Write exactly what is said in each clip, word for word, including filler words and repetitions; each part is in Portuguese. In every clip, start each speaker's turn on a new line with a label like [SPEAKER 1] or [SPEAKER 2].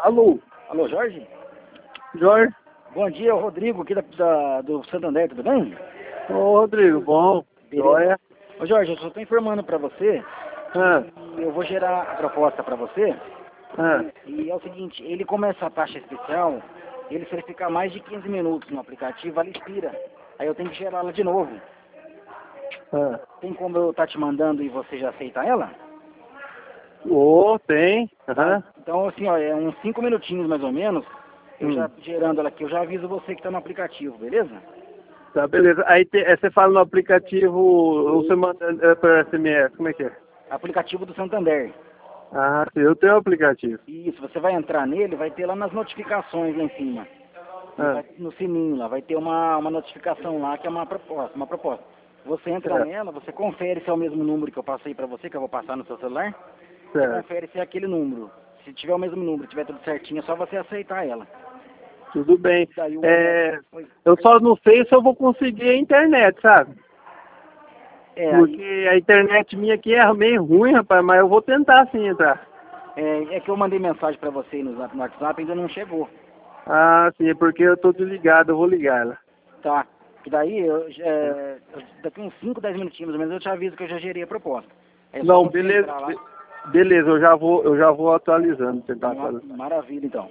[SPEAKER 1] Alô,
[SPEAKER 2] Alô, Jorge?
[SPEAKER 1] Jorge?
[SPEAKER 2] Bom dia, é o Rodrigo aqui da, da- do Santander, tudo bem?
[SPEAKER 1] Ô, Rodrigo, bom?
[SPEAKER 2] Beleza.
[SPEAKER 1] Joia?
[SPEAKER 2] Ô Jorge, eu só estou informando para você
[SPEAKER 1] Ah,
[SPEAKER 2] que eu vou gerar a proposta para você
[SPEAKER 1] ah,
[SPEAKER 2] e é o seguinte, ele começa a taxa especial, ele se ele ficar mais de quinze minutos no aplicativo, ela expira. Aí eu tenho que gerar ela de novo.
[SPEAKER 1] ah.
[SPEAKER 2] Tem como eu estar te mandando e você já aceitar ela?
[SPEAKER 1] Ô, tem. Aham.
[SPEAKER 2] Então assim, ó, é uns cinco minutinhos mais ou menos, eu
[SPEAKER 1] Hum.
[SPEAKER 2] já gerando ela aqui, eu já aviso você que está no aplicativo, beleza?
[SPEAKER 1] Tá, beleza. Aí te- eh, você fala no aplicativo, ou você manda é, por S M S, como é que é?
[SPEAKER 2] Aplicativo do Santander.
[SPEAKER 1] Ah, sim, eu tenho o aplicativo.
[SPEAKER 2] Isso, você vai entrar nele, vai ter lá nas notificações lá em cima. E
[SPEAKER 1] Ah,
[SPEAKER 2] vai- no sininho lá, vai ter uma, uma notificação lá que é uma proposta, uma proposta. Você entra
[SPEAKER 1] certo,
[SPEAKER 2] nela, você confere se é o mesmo número que eu passei para você, que eu vou passar no seu celular. Você
[SPEAKER 1] certo.
[SPEAKER 2] confere se é aquele número. Se tiver o mesmo número, tiver tudo certinho, é só você aceitar ela.
[SPEAKER 1] Tudo bem.
[SPEAKER 2] Daí o
[SPEAKER 1] É,
[SPEAKER 2] Oi.
[SPEAKER 1] eu só não sei se eu vou conseguir a internet, sabe?
[SPEAKER 2] É,
[SPEAKER 1] Porque
[SPEAKER 2] aí,
[SPEAKER 1] a internet minha aqui é meio ruim, rapaz, mas eu vou tentar sim entrar.
[SPEAKER 2] é, é que eu mandei mensagem para você no, zap- no WhatsApp e ainda não chegou.
[SPEAKER 1] Ah, sim, é porque eu tô desligado, eu vou ligar ela.
[SPEAKER 2] Tá. E daí, eu, é, eu- daqui uns cinco, dez minutinhos mais ou menos, eu te aviso que eu já gerei a proposta. Aí é só
[SPEAKER 1] Não,
[SPEAKER 2] você
[SPEAKER 1] beleza,
[SPEAKER 2] entrar lá.
[SPEAKER 1] be- beleza, eu já vou, eu já vou atualizando, tentar
[SPEAKER 2] Ma-
[SPEAKER 1] atualizar.
[SPEAKER 2] Maravilha, então.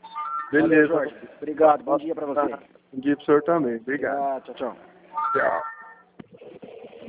[SPEAKER 2] Valeu,
[SPEAKER 1] Beleza.
[SPEAKER 2] Jorge. Obrigado. Bom dia para você.
[SPEAKER 1] Bom dia pro senhor também. Obrigado.
[SPEAKER 2] Obrigado. Tchau, tchau.
[SPEAKER 1] Tchau.